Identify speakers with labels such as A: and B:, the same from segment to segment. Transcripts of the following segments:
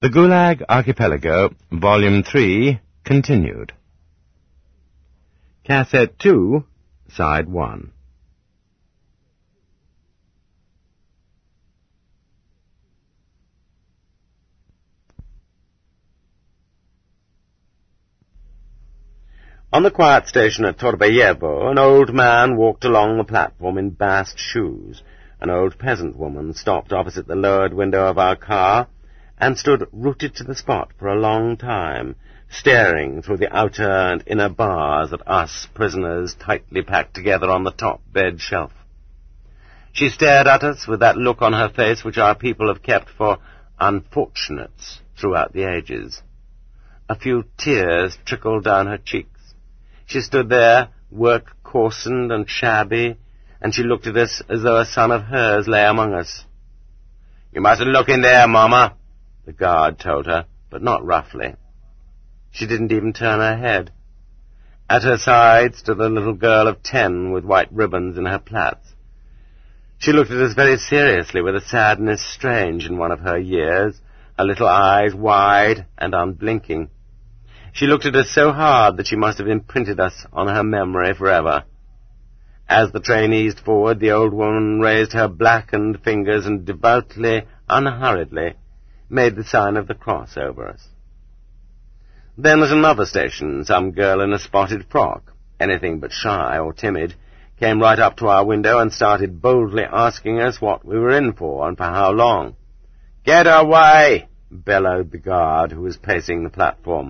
A: The Gulag Archipelago, Volume 3, continued. Cassette 2, Side 1. On the quiet station at Torbeyevo, an old man walked along the platform in bast shoes. An old peasant woman stopped opposite the lowered window of our car and stood rooted to the spot for a long time, staring through the outer and inner bars at us prisoners tightly packed together on the top bed shelf. She stared at us with that look on her face which our people have kept for unfortunates throughout the ages. A few tears trickled down her cheeks. She stood there, work-coarsened and shabby, and she looked at us as though a son of hers lay among us. "You mustn't look in there, Mama," the guard told her, but not roughly. She didn't even turn her head. At her side stood a little girl of 10 with white ribbons in her plaits. She looked at us very seriously with a sadness strange in one of her years, her little eyes wide and unblinking. She looked at us so hard that she must have imprinted us on her memory forever. As the train eased forward, the old woman raised her blackened fingers and devoutly, unhurriedly, made the sign of the cross over us. Then at another station, some girl in a spotted frock, anything but shy or timid, came right up to our window and started boldly asking us what we were in for and for how long. "Get away!" bellowed the guard who was pacing the platform.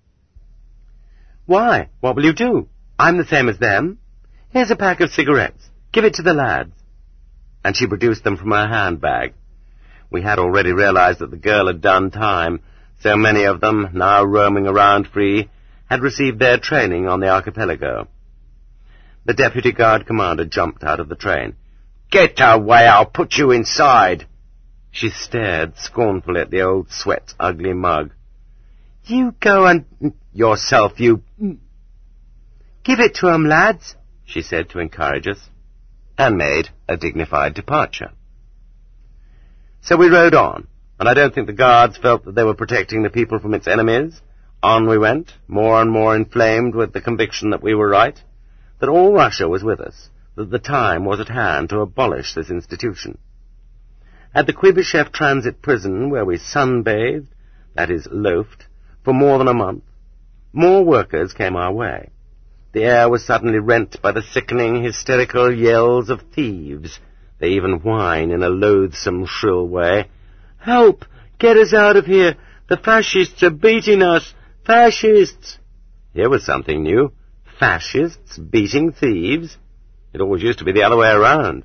A: "Why, what will you do? I'm the same as them. Here's a pack of cigarettes. Give it to the lads." And she produced them from her handbag. We had already realized that the girl had done time. So many of them, now roaming around free, had received their training on the archipelago. The deputy guard commander jumped out of the train. "Get away, I'll put you inside." She stared scornfully at the old sweat's ugly mug. "You go and yourself, you—" "Give it to 'em, lads," she said to encourage us, and made a dignified departure. So we rode on, and I don't think the guards felt that they were protecting the people from its enemies. On we went, more and more inflamed with the conviction that we were right, that all Russia was with us, that the time was at hand to abolish this institution. At the Kuibyshev transit prison, where we sunbathed, that is, loafed, for more than a month, more workers came our way. The air was suddenly rent by the sickening, hysterical yells of thieves. They even whine in a loathsome, shrill way. "Help! Get us out of here! The fascists are beating us! Fascists!" Here was something new. Fascists beating thieves? It always used to be the other way around.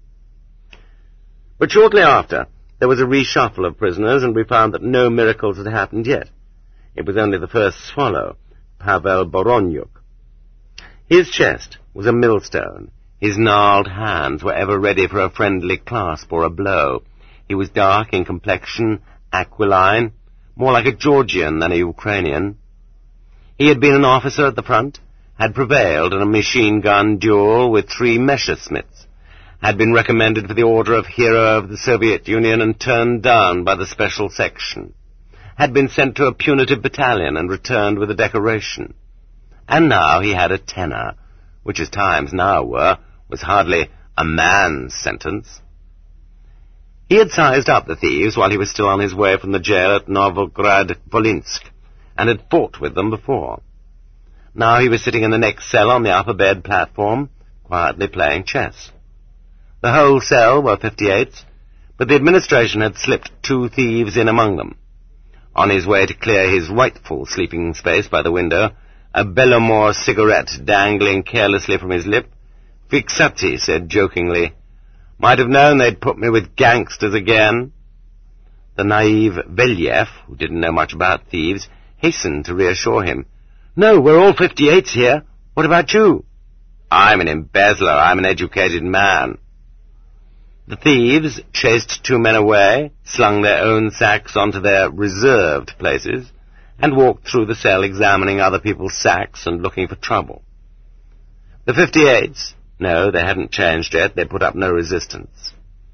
A: But shortly after, there was a reshuffle of prisoners, and we found that no miracles had happened yet. It was only the first swallow, Pavel Boronyuk. His chest was a millstone. His gnarled hands were ever ready for a friendly clasp or a blow. He was dark in complexion, aquiline, more like a Georgian than a Ukrainian. He had been an officer at the front, had prevailed in a machine-gun duel with 3 Messerschmitts, had been recommended for the Order of Hero of the Soviet Union and turned down by the Special Section, had been sent to a punitive battalion and returned with a decoration. And now he had a tenor, which as times now were, was hardly a man's sentence. He had sized up the thieves while he was still on his way from the jail at Novograd-Volinsk, and had fought with them before. Now he was sitting in the next cell on the upper bed platform, quietly playing chess. The whole cell were 58s, but the administration had slipped 2 thieves in among them. On his way to clear his rightful sleeping space by the window, a Bellamore cigarette dangling carelessly from his lip, Vixati said jokingly, "Might have known they'd put me with gangsters again." The naive Velyev, who didn't know much about thieves, hastened to reassure him. "No, we're all 58s here. What about you?" "I'm an embezzler. I'm an educated man." The thieves chased 2 men away, slung their own sacks onto their reserved places, and walked through the cell examining other people's sacks and looking for trouble. The 58s, no, they hadn't changed yet, they put up no resistance.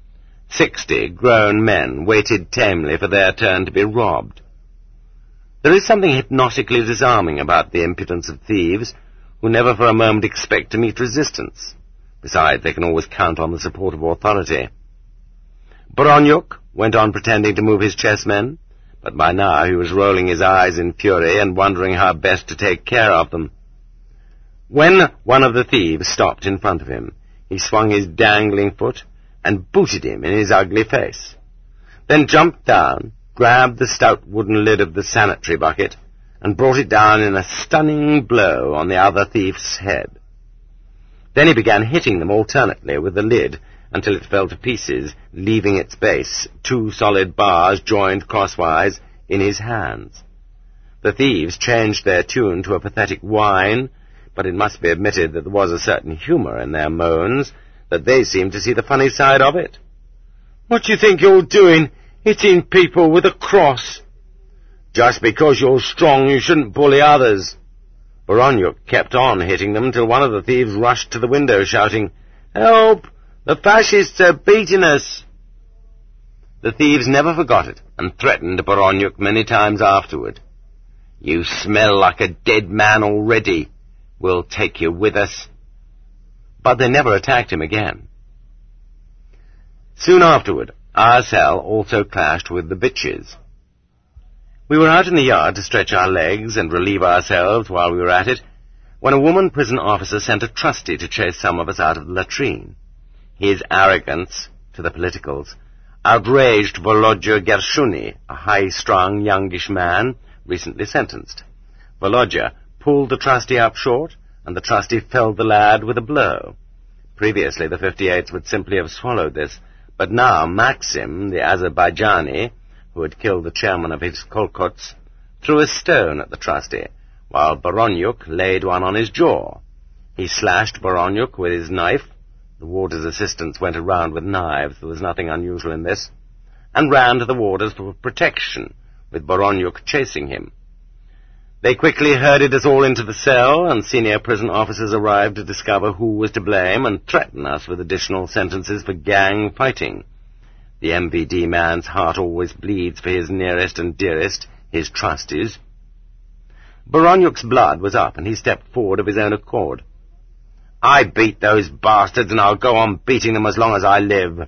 A: 60 grown men waited tamely for their turn to be robbed. There is something hypnotically disarming about the impudence of thieves, who never for a moment expect to meet resistance. Besides, they can always count on the support of authority. Boronyuk went on pretending to move his chessmen, but by now he was rolling his eyes in fury and wondering how best to take care of them. When one of the thieves stopped in front of him, he swung his dangling foot and booted him in his ugly face, then jumped down, grabbed the stout wooden lid of the sanitary bucket, and brought it down in a stunning blow on the other thief's head. Then he began hitting them alternately with the lid until it fell to pieces, leaving its base 2 solid bars joined crosswise in his hands. The thieves changed their tune to a pathetic whine, but it must be admitted that there was a certain humour in their moans, that they seemed to see the funny side of it. "What do you think you're doing, hitting people with a cross?" "Just because you're strong, you shouldn't bully others." Boronyuk kept on hitting them till one of the thieves rushed to the window, shouting, "Help! The fascists are beating us!" The thieves never forgot it, and threatened Boronyuk many times afterward. "You smell like a dead man already. We'll take you with us." But they never attacked him again. Soon afterward, our cell also clashed with the bitches. We were out in the yard to stretch our legs and relieve ourselves while we were at it, when a woman prison officer sent a trusty to chase some of us out of the latrine. His arrogance, to the politicals, outraged Volodya Gershuni, a high-strung, youngish man, recently sentenced. Volodya pulled the trusty up short, and the trusty felled the lad with a blow. Previously, the 58s would simply have swallowed this, but now Maxim, the Azerbaijani, who had killed the chairman of his kolkhots, threw a stone at the trusty, while Boronyuk laid one on his jaw. He slashed Boronyuk with his knife — the warder's assistants went around with knives, there was nothing unusual in this — and ran to the warders for protection, with Boronyuk chasing him. They quickly herded us all into the cell, and senior prison officers arrived to discover who was to blame and threaten us with additional sentences for gang fighting. The MVD man's heart always bleeds for his nearest and dearest, his trusties. Boronyuk's blood was up, and he stepped forward of his own accord. "I beat those bastards, and I'll go on beating them as long as I live."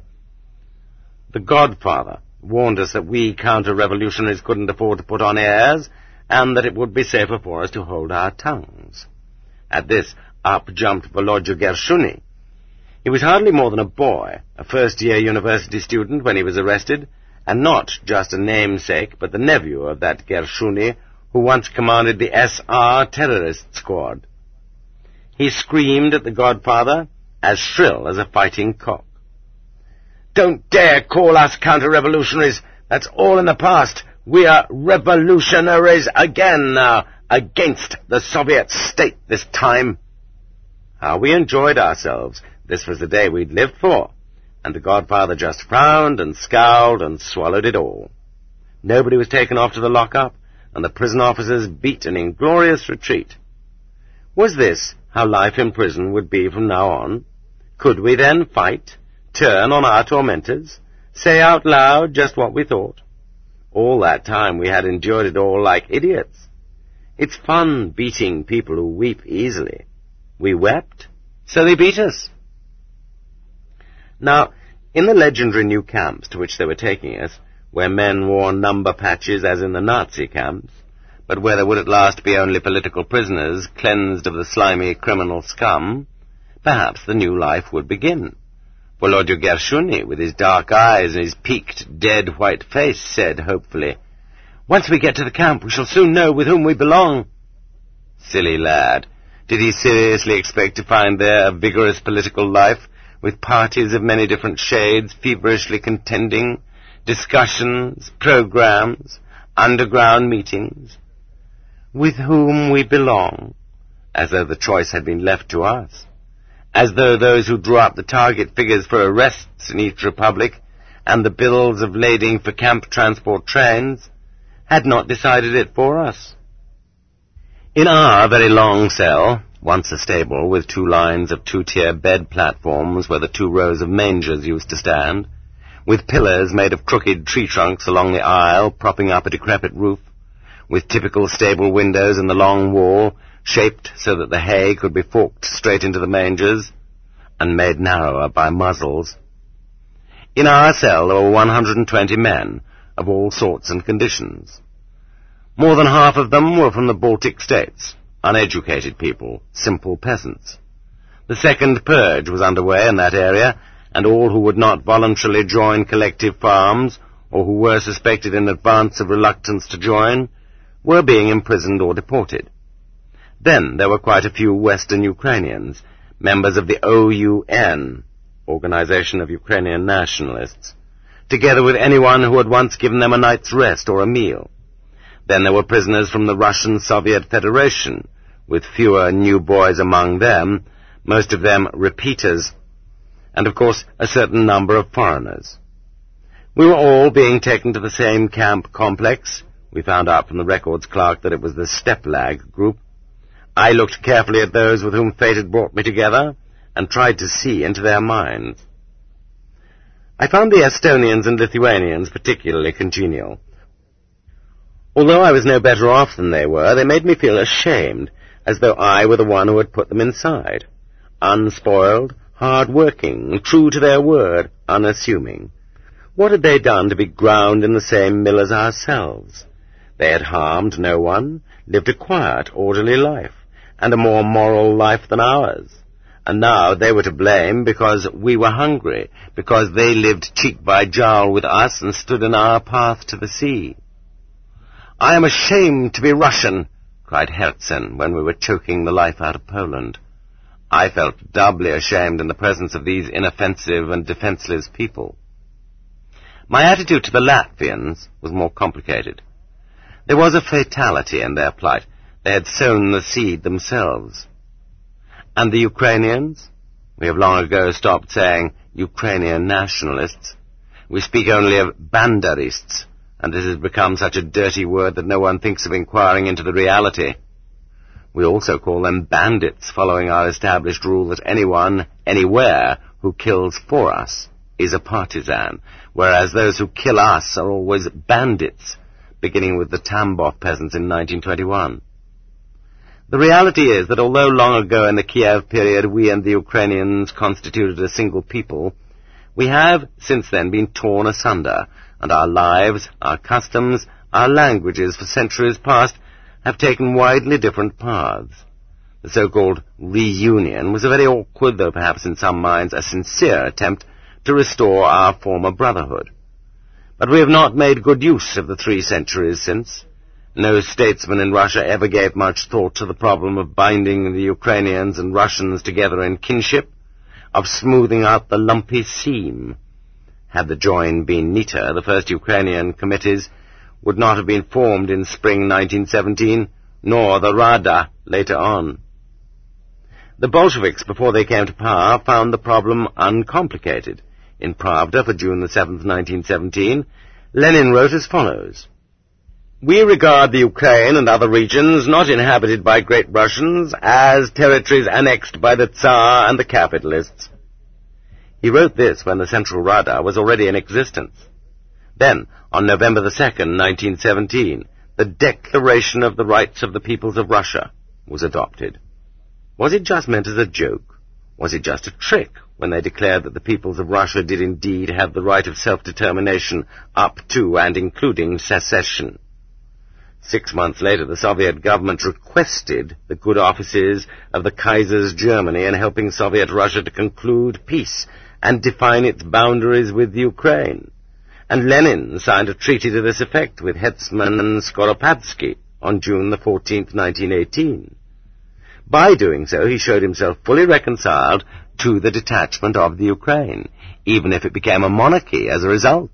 A: The Godfather warned us that we counter-revolutionaries couldn't afford to put on airs, and that it would be safer for us to hold our tongues. At this, up jumped Volodya Gershuni. He was hardly more than a boy, a first-year university student when he was arrested, and not just a namesake, but the nephew of that Gershuni who once commanded the SR terrorist squad. He screamed at the Godfather, as shrill as a fighting cock. "Don't dare call us counter-revolutionaries. That's all in the past. We are revolutionaries again now, against the Soviet state this time." How we enjoyed ourselves. This was the day we'd lived for, and the Godfather just frowned and scowled and swallowed it all. Nobody was taken off to the lock-up, and the prison officers beat an inglorious retreat. Was this how life in prison would be from now on? Could we then fight, turn on our tormentors, say out loud just what we thought? All that time we had endured it all like idiots. It's fun beating people who weep easily. We wept, so they beat us. Now, in the legendary new camps to which they were taking us, where men wore number patches as in the Nazi camps, but where there would at last be only political prisoners cleansed of the slimy criminal scum, perhaps the new life would begin. Volodya Gershuni, with his dark eyes and his peaked, dead white face, said hopefully, "Once we get to the camp, we shall soon know with whom we belong." Silly lad. Did he seriously expect to find there a vigorous political life, with parties of many different shades feverishly contending, discussions, programs, underground meetings? With whom we belong, as though the choice had been left to us, as though those who drew up the target figures for arrests in each republic and the bills of lading for camp transport trains had not decided it for us. In our very long cell, once a stable with 2 lines of 2-tier bed platforms where the 2 rows of mangers used to stand, with pillars made of crooked tree trunks along the aisle propping up a decrepit roof, with typical stable windows in the long wall, shaped so that the hay could be forked straight into the mangers, and made narrower by muzzles. In our cell there were 120 men, of all sorts and conditions. More than half of them were from the Baltic states, uneducated people, simple peasants. The second purge was underway in that area, and all who would not voluntarily join collective farms, or who were suspected in advance of reluctance to join, were being imprisoned or deported. Then there were quite a few Western Ukrainians, members of the OUN, Organization of Ukrainian Nationalists, together with anyone who had once given them a night's rest or a meal. Then there were prisoners from the Russian Soviet Federation, with fewer new boys among them, most of them repeaters, and of course a certain number of foreigners. We were all being taken to the same camp complex. We found out from the records clerk that it was the Steplag group. I looked carefully at those with whom fate had brought me together, and tried to see into their minds. I found the Estonians and Lithuanians particularly congenial. Although I was no better off than they were, they made me feel ashamed, as though I were the one who had put them inside. Unspoiled, hard-working, true to their word, unassuming. What had they done to be ground in the same mill as ourselves? They had harmed no one, lived a quiet, orderly life, and a more moral life than ours. And now they were to blame because we were hungry, because they lived cheek by jowl with us and stood in our path to the sea. "I am ashamed to be Russian," cried Herzen when we were choking the life out of Poland. I felt doubly ashamed in the presence of these inoffensive and defenseless people. My attitude to the Latvians was more complicated. There was a fatality in their plight. They had sown the seed themselves. And the Ukrainians? We have long ago stopped saying Ukrainian nationalists. We speak only of banderists, and this has become such a dirty word that no one thinks of inquiring into the reality. We also call them bandits, following our established rule that anyone, anywhere, who kills for us is a partisan, whereas those who kill us are always bandits, beginning with the Tambov peasants in 1921. The reality is that although long ago in the Kiev period we and the Ukrainians constituted a single people, we have since then been torn asunder, and our lives, our customs, our languages for centuries past have taken widely different paths. The so-called reunion was a very awkward, though perhaps in some minds a sincere attempt to restore our former brotherhood. But we have not made good use of the 3 centuries since. No statesman in Russia ever gave much thought to the problem of binding the Ukrainians and Russians together in kinship, of smoothing out the lumpy seam. Had the join been neater, the first Ukrainian committees would not have been formed in spring 1917, nor the Rada later on. The Bolsheviks, before they came to power, found the problem uncomplicated. In Pravda for June the 7th, 1917, Lenin wrote as follows: "We regard the Ukraine and other regions not inhabited by Great Russians as territories annexed by the Tsar and the capitalists." He wrote this when the Central Rada was already in existence. Then, on November the 2nd, 1917, the Declaration of the Rights of the Peoples of Russia was adopted. Was it just meant as a joke? Was it just a trick when they declared that the peoples of Russia did indeed have the right of self-determination up to and including secession? 6 months later, the Soviet government requested the good offices of the Kaiser's Germany in helping Soviet Russia to conclude peace and define its boundaries with Ukraine. And Lenin signed a treaty to this effect with Hetman Skoropadsky on June the 14th, 1918. By doing so, he showed himself fully reconciled to the detachment of the Ukraine, even if it became a monarchy as a result.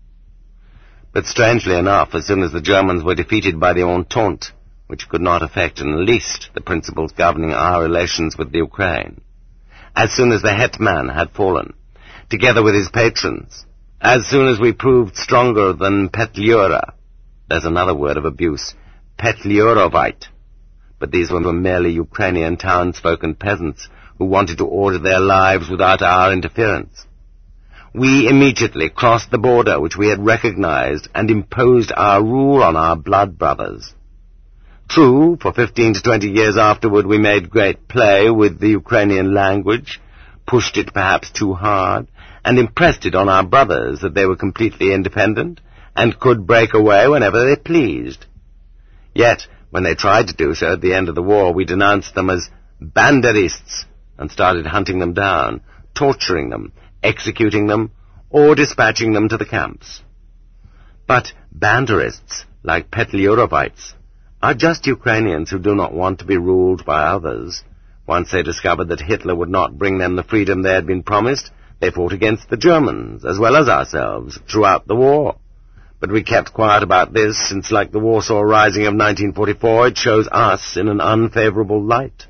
A: But strangely enough, as soon as the Germans were defeated by the Entente, which could not affect in the least the principles governing our relations with the Ukraine, as soon as the Hetman had fallen, together with his patrons, as soon as we proved stronger than Petliura, there's another word of abuse, Petliurovite, but these were merely Ukrainian townsfolk and peasants who wanted to order their lives without our interference. we immediately crossed the border which we had recognized and imposed our rule on our blood brothers. True, for 15 to 20 years afterward we made great play with the Ukrainian language, pushed it perhaps too hard, and impressed it on our brothers that they were completely independent and could break away whenever they pleased. Yet, when they tried to do so at the end of the war, we denounced them as banderists and started hunting them down, torturing them, executing them, or dispatching them to the camps. But banderists, like Petliurovites, are just Ukrainians who do not want to be ruled by others. Once they discovered that Hitler would not bring them the freedom they had been promised, they fought against the Germans, as well as ourselves, throughout the war. But we kept quiet about this, since like the Warsaw Rising of 1944, it shows us in an unfavorable light.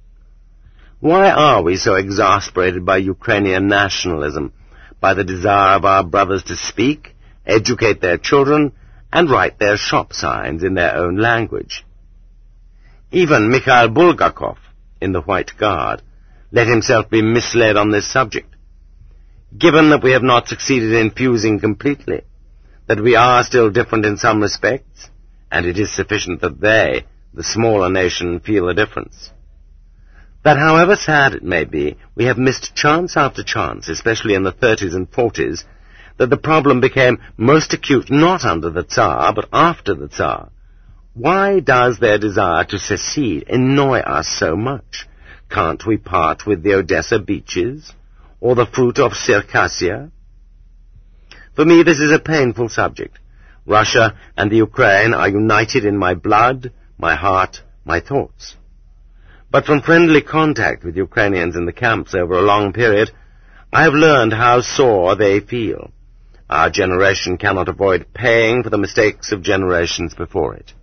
A: Why are we so exasperated by Ukrainian nationalism, by the desire of our brothers to speak, educate their children, and write their shop signs in their own language? Even Mikhail Bulgakov, in the White Guard, let himself be misled on this subject. Given that we have not succeeded in fusing completely, that we are still different in some respects, and it is sufficient that they, the smaller nation, feel the difference. That however sad it may be, we have missed chance after chance, especially in the 30s and 40s, that the problem became most acute not under the Tsar, but after the Tsar. Why does their desire to secede annoy us so much? Can't we part with the Odessa beaches, or the fruit of Circassia? For me this is a painful subject. Russia and the Ukraine are united in my blood, my heart, my thoughts. But from friendly contact with Ukrainians in the camps over a long period, I have learned how sore they feel. Our generation cannot avoid paying for the mistakes of generations before it.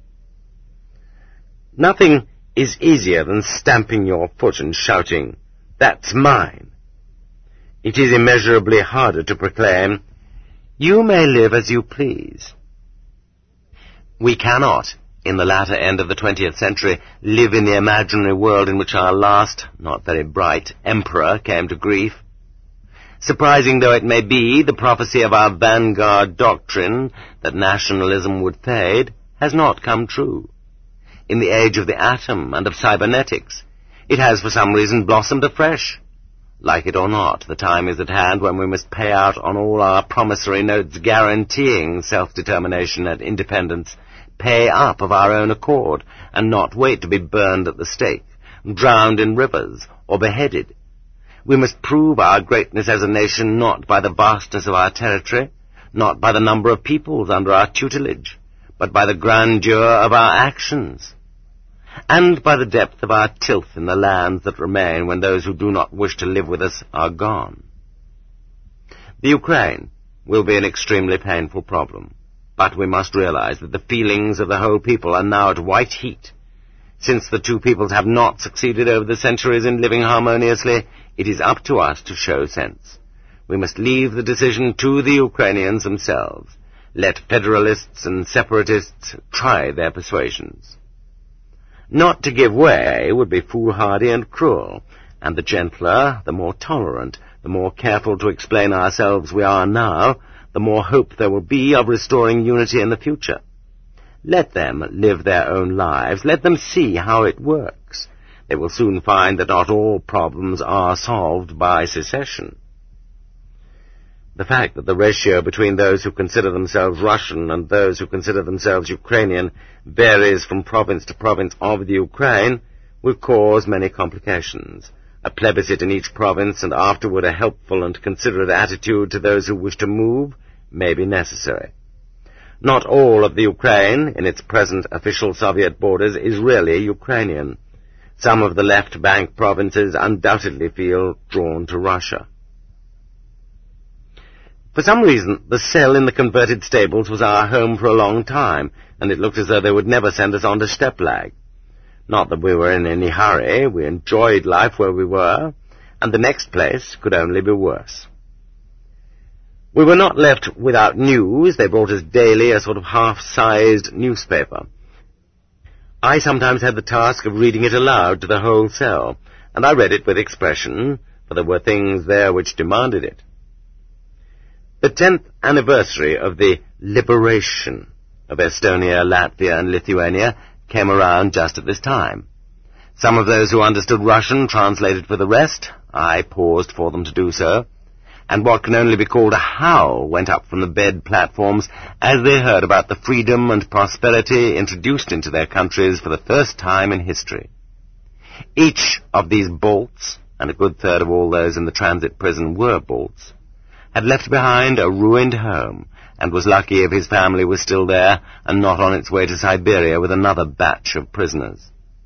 A: Nothing is easier than stamping your foot and shouting, "That's mine." It is immeasurably harder to proclaim, "You may live as you please." We cannot, in the latter end of the 20th century, live in the imaginary world in which our last, not very bright, emperor came to grief. Surprising though it may be, the prophecy of our vanguard doctrine, that nationalism would fade, has not come true. In the age of the atom and of cybernetics, it has for some reason blossomed afresh. Like it or not, the time is at hand when we must pay out on all our promissory notes guaranteeing self-determination and independence, pay up of our own accord, and not wait to be burned at the stake, drowned in rivers, or beheaded. We must prove our greatness as a nation not by the vastness of our territory, not by the number of peoples under our tutelage, but by the grandeur of our actions, and by the depth of our tilth in the lands that remain when those who do not wish to live with us are gone. The Ukraine will be an extremely painful problem, but we must realize that the feelings of the whole people are now at white heat. Since the two peoples have not succeeded over the centuries in living harmoniously, it is up to us to show sense. We must leave the decision to the Ukrainians themselves. Let federalists and separatists try their persuasions. Not to give way would be foolhardy and cruel, and the gentler, the more tolerant, the more careful to explain ourselves we are now, the more hope there will be of restoring unity in the future. Let them live their own lives. Let them see how it works. They will soon find that not all problems are solved by secession. The fact that the ratio between those who consider themselves Russian and those who consider themselves Ukrainian varies from province to province of the Ukraine will cause many complications. A plebiscite in each province and afterward a helpful and considerate attitude to those who wish to move may be necessary. Not all of the Ukraine, in its present official Soviet borders, is really Ukrainian. Some of the left bank provinces undoubtedly feel drawn to Russia. For some reason, the cell in the converted stables was our home for a long time, and it looked as though they would never send us on to Steplag. Not that we were in any hurry, we enjoyed life where we were, and the next place could only be worse. We were not left without news. They brought us daily a sort of half-sized newspaper. I sometimes had the task of reading it aloud to the whole cell, and I read it with expression, for there were things there which demanded it. The 10th anniversary of the liberation of Estonia, Latvia, and Lithuania came around just at this time. Some of those who understood Russian translated for the rest. I paused for them to do so, and what can only be called a howl went up from the bed platforms as they heard about the freedom and prosperity introduced into their countries for the first time in history. Each of these bolts, and a good third of all those in the transit prison were bolts, had left behind a ruined home, and was lucky if his family was still there and not on its way to Siberia with another batch of prisoners.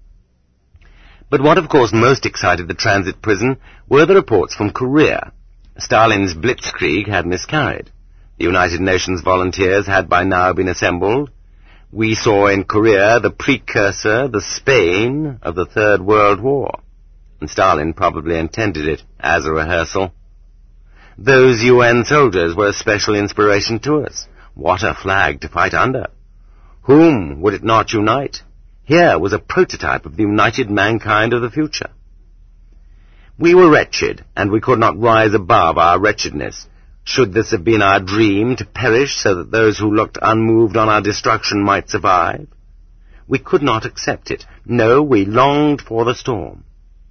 A: But what, of course, most excited the transit prison were the reports from Korea. Stalin's blitzkrieg had miscarried. The United Nations volunteers had by now been assembled. We saw in Korea the precursor, the Spain, of the Third World War, and Stalin probably intended it as a rehearsal. Those UN soldiers were a special inspiration to us. What a flag to fight under! Whom would it not unite? Here was a prototype of the united mankind of the future. We were wretched, and we could not rise above our wretchedness. Should this have been our dream, to perish so that those who looked unmoved on our destruction might survive? We could not accept it. No, we longed for the storm.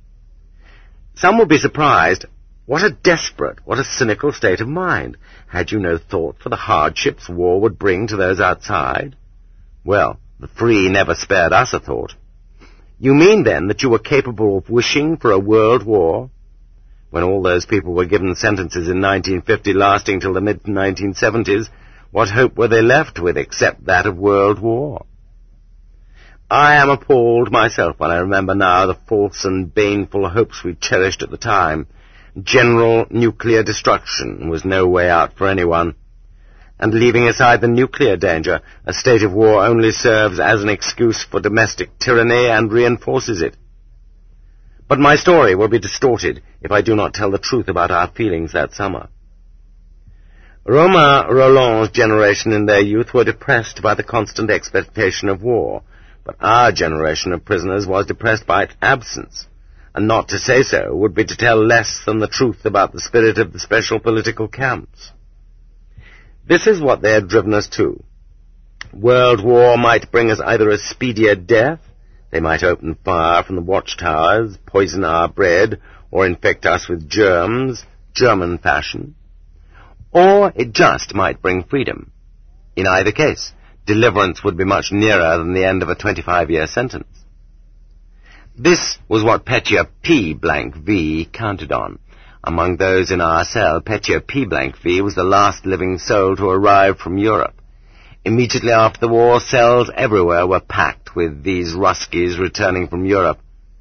A: Some would be surprised. What a desperate, what a cynical state of mind. Had you no thought for the hardships war would bring to those outside? Well, the free never spared us a thought. You mean, then, that you were capable of wishing for a world war? When all those people were given sentences in 1950 lasting till the mid-1970s, what hope were they left with except that of world war? I am appalled myself when I remember now the false and baneful hopes we cherished at the time. General nuclear destruction was no way out for anyone. And leaving aside the nuclear danger, a state of war only serves as an excuse for domestic tyranny and reinforces it. But my story will be distorted if I do not tell the truth about our feelings that summer. Romain Rolland's generation in their youth were depressed by the constant expectation of war, but our generation of prisoners was depressed by its absence, and not to say so would be to tell less than the truth about the spirit of the special political camps. This is what they had driven us to. World war might bring us either a speedier death, they might open fire from the watchtowers, poison our bread, or infect us with germs, German fashion, or it just might bring freedom. In either case, deliverance would be much nearer than the end of a 25-year sentence. This was what Petya P.V. counted on. Among those in our cell, Petya P.V. was the last living soul to arrive from Europe. Immediately after the war, cells everywhere were packed with these Ruskies returning from Europe.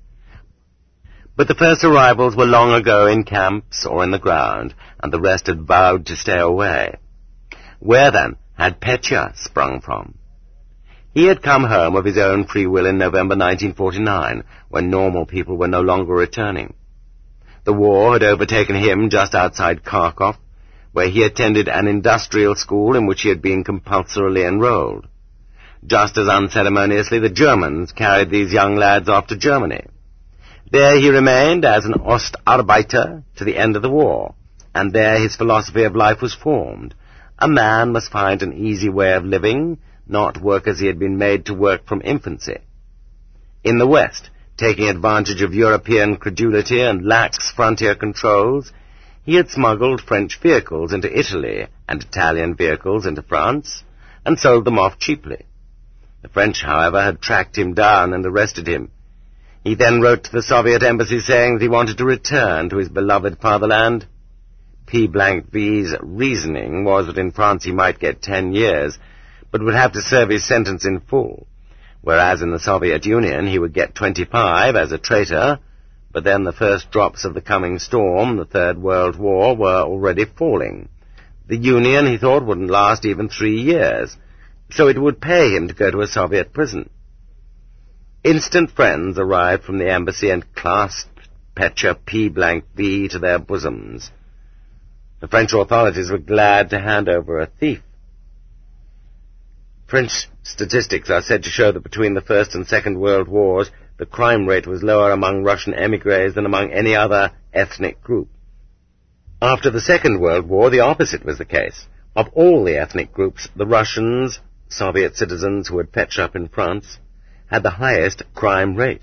A: But the first arrivals were long ago in camps or in the ground, and the rest had vowed to stay away. Where, then, had Petya sprung from? He had come home of his own free will in November 1949, when normal people were no longer returning. The war had overtaken him just outside Kharkov, where he attended an industrial school in which he had been compulsorily enrolled. Just as unceremoniously, the Germans carried these young lads off to Germany. There he remained as an Ostarbeiter to the end of the war, and there his philosophy of life was formed. A man must find an easy way of living, not work as he had been made to work from infancy. In the West, taking advantage of European credulity and lax frontier controls, he had smuggled French vehicles into Italy and Italian vehicles into France, and sold them off cheaply. The French, however, had tracked him down and arrested him. He then wrote to the Soviet embassy saying that he wanted to return to his beloved fatherland. P.V's reasoning was that in France he might get 10 years, but would have to serve his sentence in full, whereas in the Soviet Union he would get 25 as a traitor, but then the first drops of the coming storm, the Third World War, were already falling. The Union, he thought, wouldn't last even 3 years, so it would pay him to go to a Soviet prison. Instant friends arrived from the embassy and clasped Petya P.V. to their bosoms. The French authorities were glad to hand over a thief. French statistics are said to show that between the First and Second World Wars, the crime rate was lower among Russian émigrés than among any other ethnic group. After the Second World War, the opposite was the case. Of all the ethnic groups, the Russians, Soviet citizens who had fetched up in France, had the highest crime rate.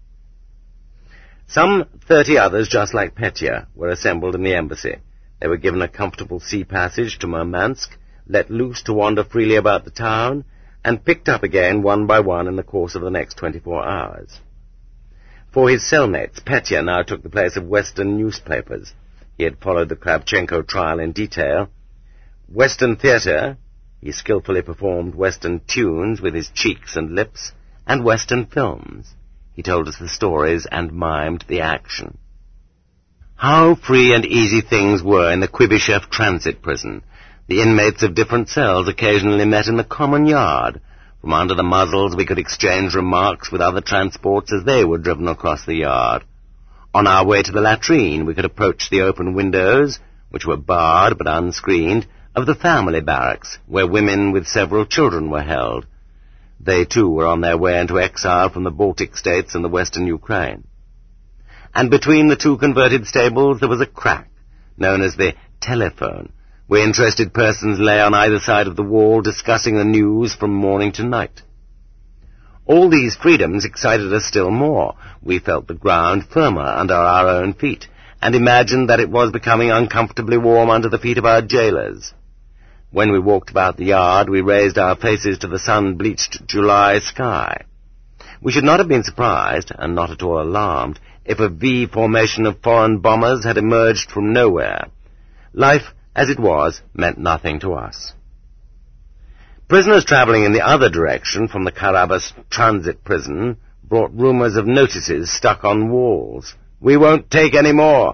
A: Some 30 others, just like Petya, were assembled in the embassy. They were given a comfortable sea passage to Murmansk, let loose to wander freely about the town, and picked up again one by one in the course of the next 24 hours. For his cellmates, Petya now took the place of Western newspapers. He had followed the Kravchenko trial in detail. Western theatre, he skillfully performed Western tunes with his cheeks and lips, and Western films. He told us the stories and mimed the action. How free and easy things were in the Kuibyshev transit prison. The inmates of different cells occasionally met in the common yard. From under the muzzles we could exchange remarks with other transports as they were driven across the yard. On our way to the latrine we could approach the open windows, which were barred but unscreened, of the family barracks, where women with several children were held. They too were on their way into exile from the Baltic states and the western Ukraine. And between the two converted stables there was a crack, known as the telephone, where interested persons lay on either side of the wall discussing the news from morning to night. All these freedoms excited us still more. We felt the ground firmer under our own feet, and imagined that it was becoming uncomfortably warm under the feet of our jailers. When we walked about the yard, we raised our faces to the sun-bleached July sky. We should not have been surprised, and not at all alarmed, if a V formation of foreign bombers had emerged from nowhere. Life, as it was, meant nothing to us. Prisoners travelling in the other direction from the Karabas transit prison brought rumours of notices stuck on walls. "We won't take any more."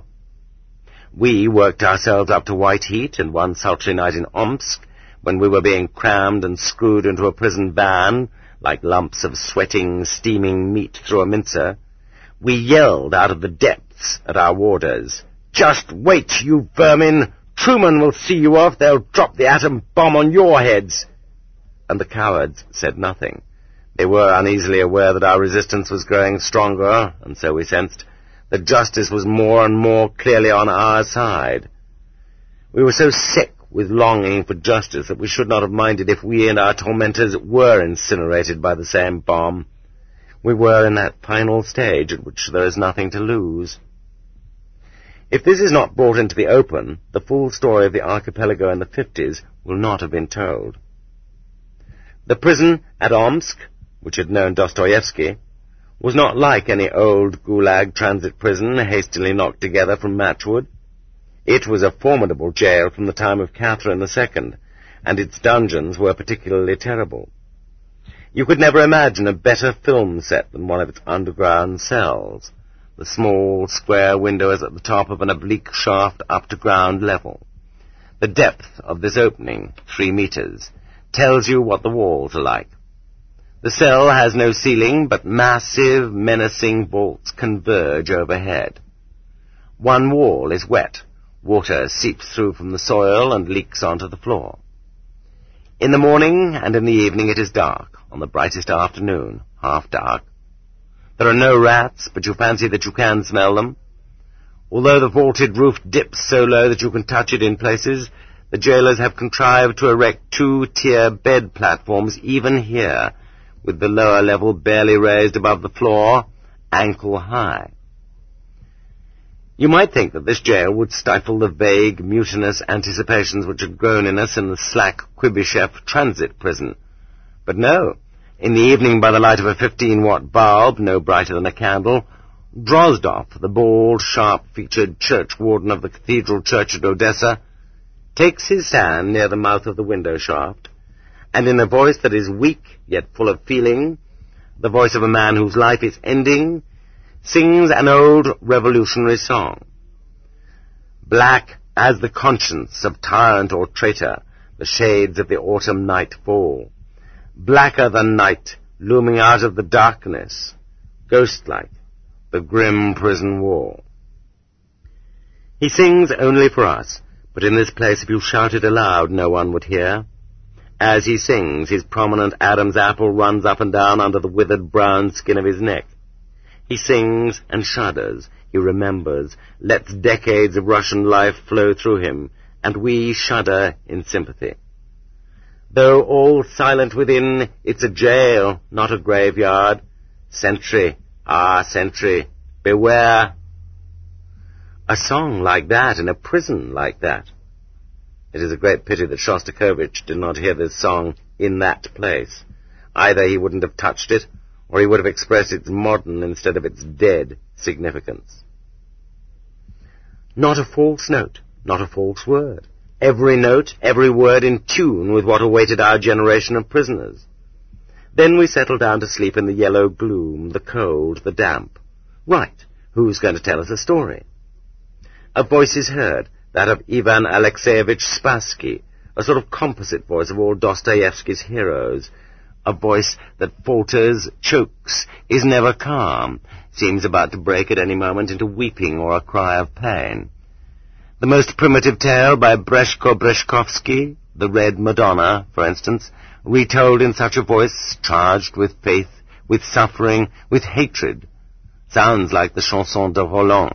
A: We worked ourselves up to white heat, and one sultry night in Omsk, when we were being crammed and screwed into a prison van, like lumps of sweating, steaming meat through a mincer, we yelled out of the depths at our warders, "Just wait, you vermin! Truman will see you off. They'll drop the atom bomb on your heads." And the cowards said nothing. They were uneasily aware that our resistance was growing stronger, and so we sensed that justice was more and more clearly on our side. We were so sick with longing for justice that we should not have minded if we and our tormentors were incinerated by the same bomb. We were in that final stage at which there is nothing to lose. If this is not brought into the open, the full story of the archipelago in the 50s will not have been told. The prison at Omsk, which had known Dostoevsky, was not like any old Gulag transit prison hastily knocked together from matchwood. It was a formidable jail from the time of Catherine II, and its dungeons were particularly terrible. You could never imagine a better film set than one of its underground cells. The small, square window is at the top of an oblique shaft up to ground level. The depth of this opening, 3 meters, tells you what the walls are like. The cell has no ceiling, but massive, menacing vaults converge overhead. One wall is wet. Water seeps through from the soil and leaks onto the floor. In the morning and in the evening it is dark, on the brightest afternoon, half dark. There are no rats, but you fancy that you can smell them. Although the vaulted roof dips so low that you can touch it in places, the jailers have contrived to erect 2-tier bed platforms even here, with the lower level barely raised above the floor, ankle high. You might think that this jail would stifle the vague, mutinous anticipations which had grown in us in the slack Kuibyshev transit prison. But no. In the evening, by the light of a 15-watt bulb, no brighter than a candle, Drozdov, the bald, sharp-featured churchwarden of the Cathedral Church at Odessa, takes his stand near the mouth of the window shaft, and in a voice that is weak yet full of feeling, the voice of a man whose life is ending, sings an old revolutionary song. Black as the conscience of tyrant or traitor, the shades of the autumn night fall. Blacker than night, looming out of the darkness, ghost-like, the grim prison wall. He sings only for us, but in this place if you shouted aloud no one would hear. As he sings, his prominent Adam's apple runs up and down under the withered brown skin of his neck. He sings and shudders. he remembers, lets decades of Russian life flow through him, and we shudder in sympathy. Though all silent within, it's a jail, not a graveyard. Sentry, sentry, beware. A song like that in a prison like that. It is a great pity that Shostakovich did not hear this song in that place. Either he wouldn't have touched it, or he would have expressed its modern instead of its dead significance. Not a false note, not a false word. Every note, every word in tune with what awaited our generation of prisoners. Then we settled down to sleep in the yellow gloom, the cold, the damp. Right, who's going to tell us a story? A voice is heard, that of Ivan Alexeyevich Spassky, a sort of composite voice of all Dostoevsky's heroes, a voice that falters, chokes, is never calm, seems about to break at any moment into weeping or a cry of pain. The most primitive tale by Breshko-Breshkovsky, The Red Madonna, for instance, retold in such a voice, charged with faith, with suffering, with hatred, sounds like the Chanson de Roland.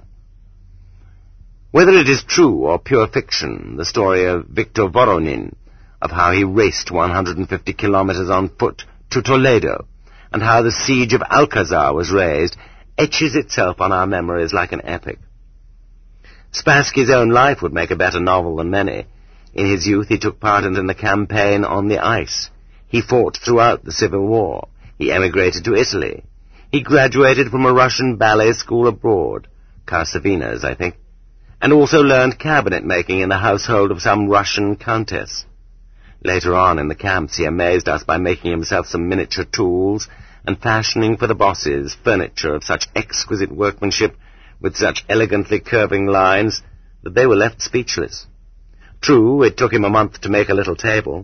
A: Whether it is true or pure fiction, the story of Victor Voronin, of how he raced 150 kilometers on foot to Toledo, and how the siege of Alcazar was raised, etches itself on our memories like an epic. Spassky's own life would make a better novel than many. In his youth he took part in the campaign on the ice. He fought throughout the Civil War. He emigrated to Italy. He graduated from a Russian ballet school abroad, Karsavina's, I think, and also learned cabinet-making in the household of some Russian countess. Later on in the camps he amazed us by making himself some miniature tools and fashioning for the bosses furniture of such exquisite workmanship with such elegantly curving lines that they were left speechless. True, it took him a month to make a little table.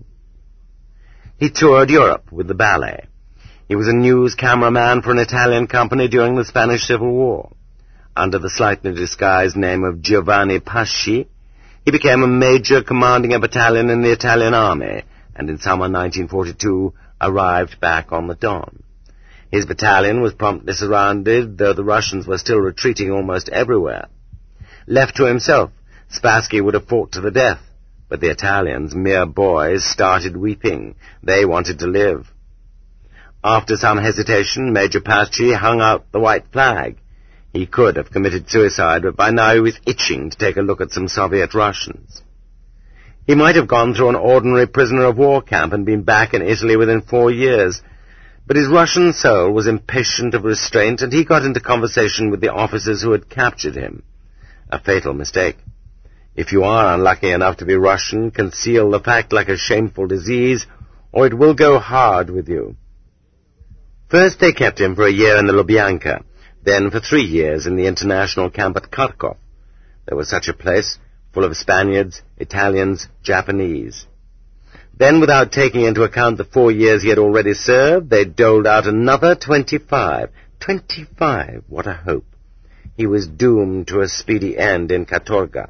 A: He toured Europe with the ballet. He was a news cameraman for an Italian company during the Spanish Civil War. Under the slightly disguised name of Giovanni Pasci, he became a major commanding a battalion in the Italian army, and in summer 1942 arrived back on the Don. His battalion was promptly surrounded, though the Russians were still retreating almost everywhere. Left to himself, Spassky would have fought to the death, but the Italians, mere boys, started weeping. They wanted to live. After some hesitation, Major Pasci hung out the white flag. He could have committed suicide, but by now he was itching to take a look at some Soviet Russians. He might have gone through an ordinary prisoner of war camp and been back in Italy within 4 years, but his Russian soul was impatient of restraint, and he got into conversation with the officers who had captured him. A fatal mistake. If you are unlucky enough to be Russian, conceal the fact like a shameful disease, or it will go hard with you. First they kept him for a year in the Lubyanka, then for 3 years in the international camp at Kharkov. There was such a place, full of Spaniards, Italians, Japanese. Then, without taking into account the 4 years he had already served, they doled out another 25. 25, what a hope. He was doomed to a speedy end in Katorga.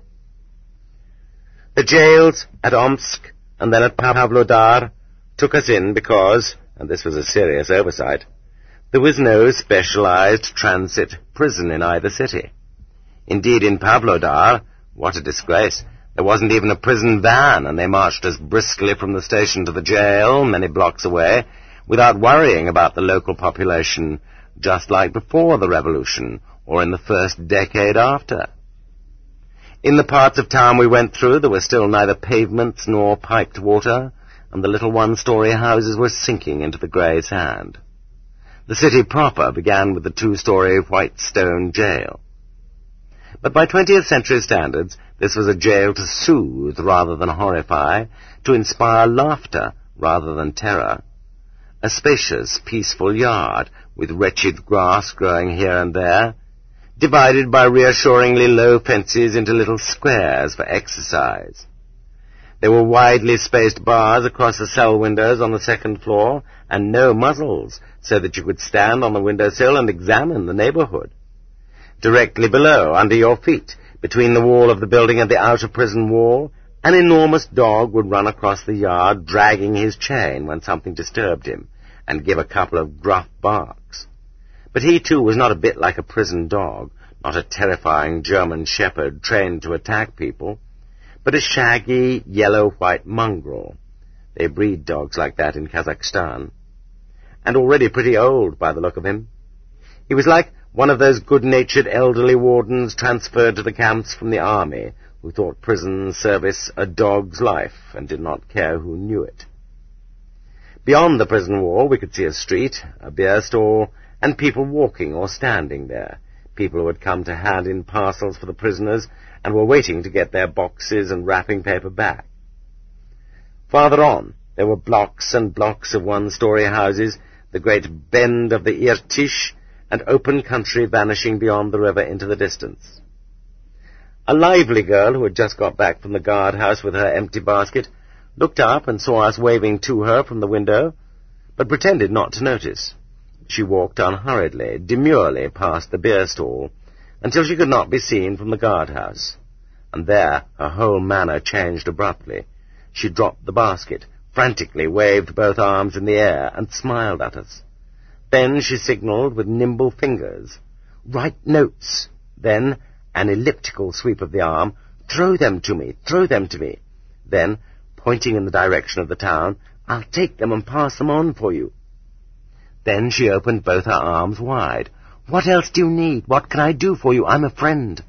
A: The jails at Omsk and then at Pavlodar took us in because, and this was a serious oversight, there was no specialized transit prison in either city. Indeed, in Pavlodar, what a disgrace, there wasn't even a prison van, and they marched us briskly from the station to the jail, many blocks away, without worrying about the local population, just like before the revolution, or in the first decade after. In the parts of town we went through, there were still neither pavements nor piped water, and the little one-story houses were sinking into the grey sand. The city proper began with the 2-story white stone jail. But by 20th century standards, this was a jail to soothe rather than horrify, to inspire laughter rather than terror. A spacious, peaceful yard, with wretched grass growing here and there, divided by reassuringly low fences into little squares for exercise. There were widely spaced bars across the cell windows on the 2nd floor, and no muzzles, so that you could stand on the windowsill and examine the neighborhood. Directly below, under your feet, between the wall of the building and the outer prison wall, an enormous dog would run across the yard, dragging his chain when something disturbed him, and give a couple of gruff barks. But he, too, was not a bit like a prison dog, not a terrifying German shepherd trained to attack people, but a shaggy, yellow-white mongrel. They breed dogs like that in Kazakhstan. And already pretty old, by the look of him. He was like one of those good-natured elderly wardens transferred to the camps from the army, who thought prison service a dog's life and did not care who knew it. Beyond the prison wall we could see a street, a beer stall, and people walking or standing there, people who had come to hand in parcels for the prisoners and were waiting to get their boxes and wrapping paper back. Farther on, there were blocks and blocks of one-story houses, the great bend of the Irtish, and open country vanishing beyond the river into the distance. A lively girl who had just got back from the guardhouse with her empty basket looked up and saw us waving to her from the window, but pretended not to notice. She walked unhurriedly, demurely past the beer stall, until she could not be seen from the guardhouse, and there her whole manner changed abruptly. She dropped the basket, frantically waved both arms in the air, and smiled at us. Then she signalled with nimble fingers. "Write notes." Then an elliptical sweep of the arm. "Throw them to me, throw them to me." Then, pointing in the direction of the town, "I'll take them and pass them on for you." Then she opened both her arms wide. "What else do you need? What can I do for you? I'm a friend."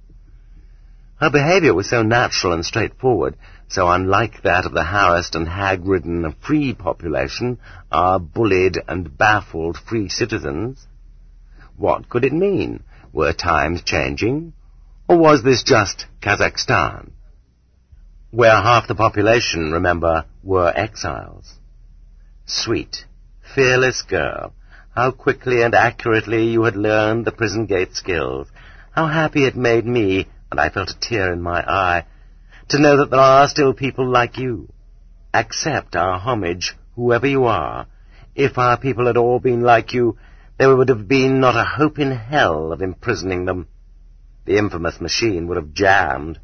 A: Her behaviour was so natural and straightforward, so unlike that of the harassed and hag-ridden free population, our bullied and baffled free citizens. What could it mean? Were times changing? Or was this just Kazakhstan, where half the population, remember, were exiles? Sweet, fearless girl, how quickly and accurately you had learned the prison gate skills. How happy it made me, and I felt a tear in my eye, to know that there are still people like you. Accept our homage, whoever you are. If our people had all been like you, there would have been not a hope in hell of imprisoning them. The infamous machine would have jammed.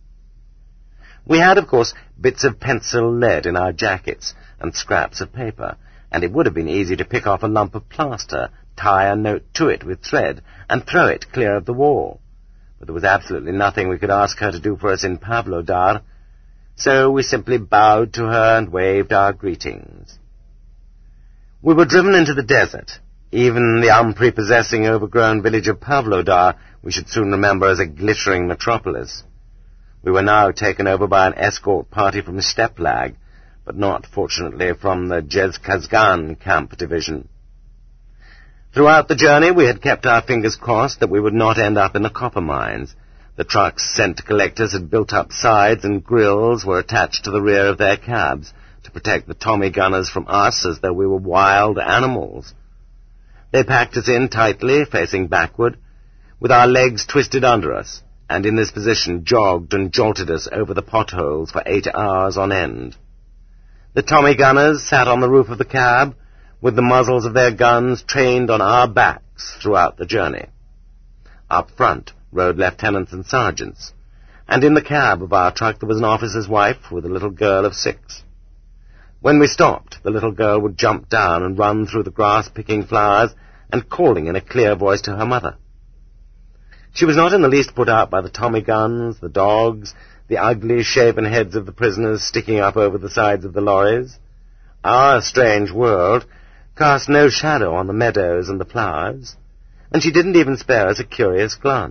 A: We had, of course, bits of pencil lead in our jackets and scraps of paper, and it would have been easy to pick off a lump of plaster, tie a note to it with thread, and throw it clear of the wall. But there was absolutely nothing we could ask her to do for us in Pavlodar, so we simply bowed to her and waved our greetings. We were driven into the desert. Even the unprepossessing, overgrown village of Pavlodar we should soon remember as a glittering metropolis. We were now taken over by an escort party from Steplag, but not, fortunately, from the Jezkazgan camp division. Throughout the journey we had kept our fingers crossed that we would not end up in the copper mines. The trucks sent to collect us had built up sides, and grills were attached to the rear of their cabs to protect the Tommy gunners from us as though we were wild animals. They packed us in tightly, facing backward, with our legs twisted under us, and in this position jogged and jolted us over the potholes for 8 hours on end. The Tommy gunners sat on the roof of the cab, with the muzzles of their guns trained on our backs throughout the journey. Up front rode lieutenants and sergeants, and in the cab of our truck there was an officer's wife with a little girl of 6. When we stopped, the little girl would jump down and run through the grass picking flowers and calling in a clear voice to her mother. She was not in the least put out by the Tommy guns, the dogs, the ugly shaven heads of the prisoners sticking up over the sides of the lorries. Our strange world cast no shadow on the meadows and the flowers, and she didn't even spare us a curious glance.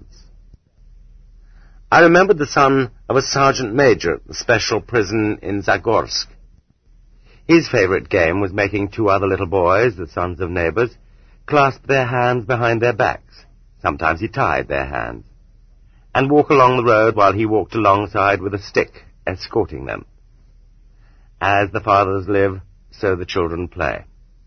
A: I remembered the son of a sergeant major at the special prison in Zagorsk. His favourite game was making 2 other little boys, the sons of neighbours, clasp their hands behind their backs. Sometimes he tied their hands, and walk along the road while he walked alongside with a stick, escorting them. As the fathers live, so the children play.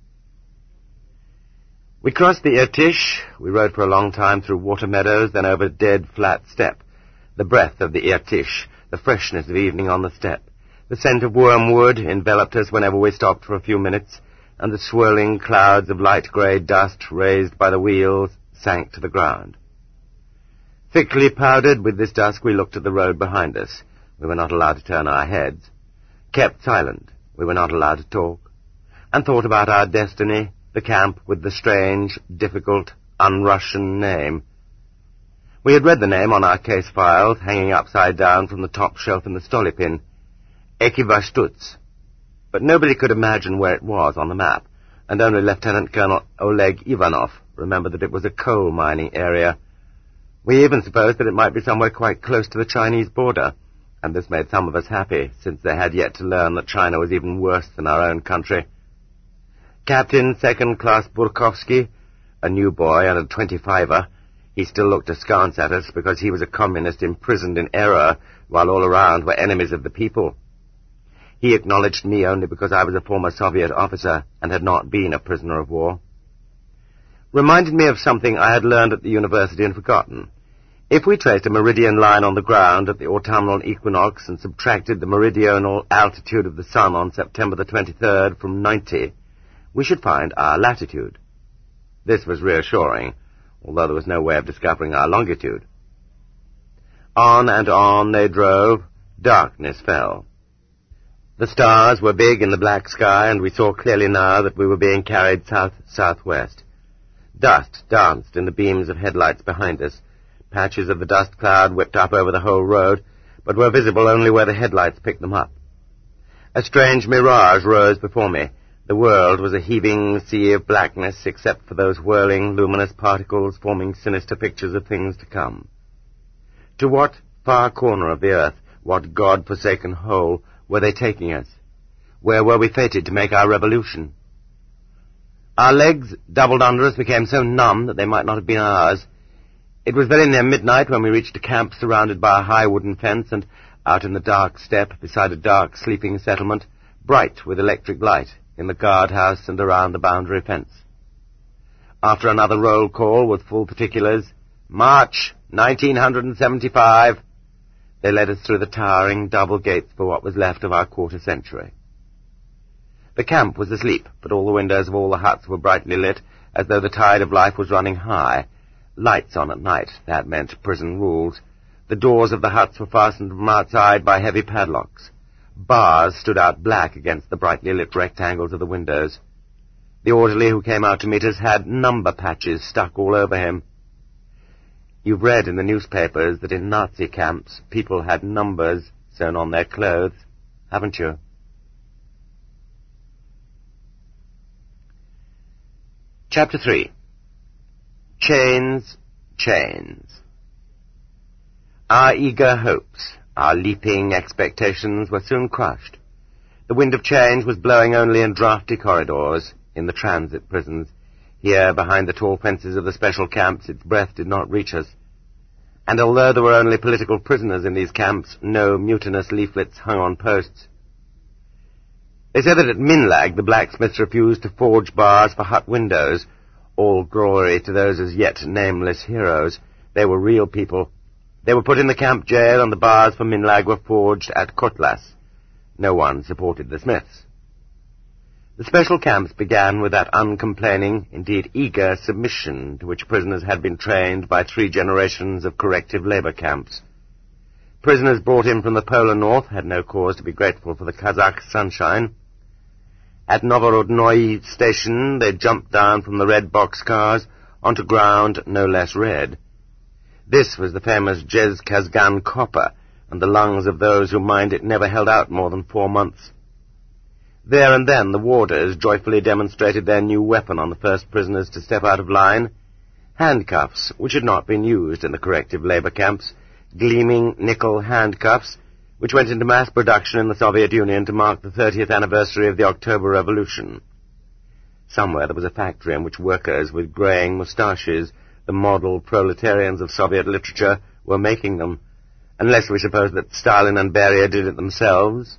A: We crossed the Irtish. We rode for a long time through water meadows, then over dead, flat steppe. The breath of the Irtish, the freshness of evening on the steppe, the scent of wormwood enveloped us whenever we stopped for a few minutes, and the swirling clouds of light grey dust raised by the wheels sank to the ground. Thickly powdered with this dusk, we looked at the road behind us. We were not allowed to turn our heads. Kept silent. We were not allowed to talk. And thought about our destiny, the camp with the strange, difficult, un-Russian name. We had read the name on our case files, hanging upside down from the top shelf in the Stolypin, Ekivashtutz. But nobody could imagine where it was on the map, and only Lieutenant Colonel Oleg Ivanov remembered that it was a coal mining area. We even supposed that it might be somewhere quite close to the Chinese border, and this made some of us happy, since they had yet to learn that China was even worse than our own country. Captain Second Class Burkovsky, a new boy and a 25er, he still looked askance at us because he was a communist imprisoned in error, while all around were enemies of the people. He acknowledged me only because I was a former Soviet officer and had not been a prisoner of war. Reminded me of something I had learned at the university and forgotten. If we traced a meridian line on the ground at the autumnal equinox and subtracted the meridional altitude of the sun on September the 23rd from 90, we should find our latitude. This was reassuring, although there was no way of discovering our longitude. On and on they drove. Darkness fell. The stars were big in the black sky, and we saw clearly now that we were being carried south-southwest. Dust danced in the beams of headlights behind us. Patches of the dust cloud whipped up over the whole road, but were visible only where the headlights picked them up. A strange mirage rose before me. The world was a heaving sea of blackness, except for those whirling, luminous particles forming sinister pictures of things to come. To what far corner of the earth, what God-forsaken hole, were they taking us? Where were we fated to make our revolution? Our legs, doubled under us, became so numb that they might not have been ours. It was very near midnight when we reached a camp surrounded by a high wooden fence and out in the dark steppe beside a dark sleeping settlement, bright with electric light, in the guardhouse and around the boundary fence. After another roll call with full particulars, March 1975, they led us through the towering double gates for what was left of our quarter-century. The camp was asleep, but all the windows of all the huts were brightly lit, as though the tide of life was running high. Lights on at night, that meant prison rules. The doors of the huts were fastened from outside by heavy padlocks. Bars stood out black against the brightly lit rectangles of the windows. The orderly who came out to meet us had number patches stuck all over him. You've read in the newspapers that in Nazi camps people had numbers sewn on their clothes, haven't you? Chapter 3. Chains, chains. Our eager hopes, our leaping expectations were soon crushed. The wind of change was blowing only in draughty corridors, in the transit prisons. Here, behind the tall fences of the special camps, its breath did not reach us. And although there were only political prisoners in these camps, no mutinous leaflets hung on posts. They said that at Minlag the blacksmiths refused to forge bars for hut windows. All glory to those as yet nameless heroes. They were real people. They were put in the camp jail, and the bars for Minlag were forged at Kotlas. No one supported the smiths. The special camps began with that uncomplaining, indeed eager, submission to which prisoners had been trained by 3 generations of corrective labor camps. Prisoners brought in from the polar north had no cause to be grateful for the Kazakh sunshine. At Novorodnoye station, they jumped down from the red boxcars onto ground no less red. This was the famous Jezkazgan copper, and the lungs of those who mined it never held out more than 4 months. There and then the warders joyfully demonstrated their new weapon on the first prisoners to step out of line, handcuffs, which had not been used in the corrective labor camps, gleaming nickel handcuffs, which went into mass production in the Soviet Union to mark the 30th anniversary of the October Revolution. Somewhere there was a factory in which workers with greying moustaches, the model proletarians of Soviet literature, were making them, unless we suppose that Stalin and Beria did it themselves.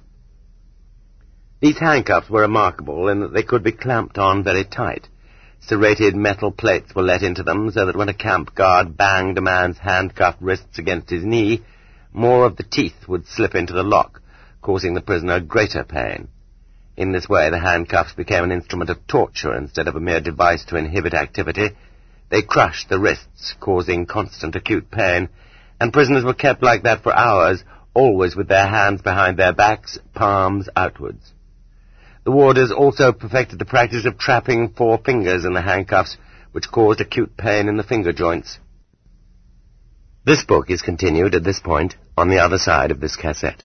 A: These handcuffs were remarkable in that they could be clamped on very tight. Serrated metal plates were let into them so that when a camp guard banged a man's handcuffed wrists against his knee, more of the teeth would slip into the lock, causing the prisoner greater pain. In this way, the handcuffs became an instrument of torture instead of a mere device to inhibit activity. They crushed the wrists, causing constant acute pain, and prisoners were kept like that for hours, always with their hands behind their backs, palms outwards. The warders also perfected the practice of trapping 4 fingers in the handcuffs, which caused acute pain in the finger joints. This book is continued at this point on the other side of this cassette.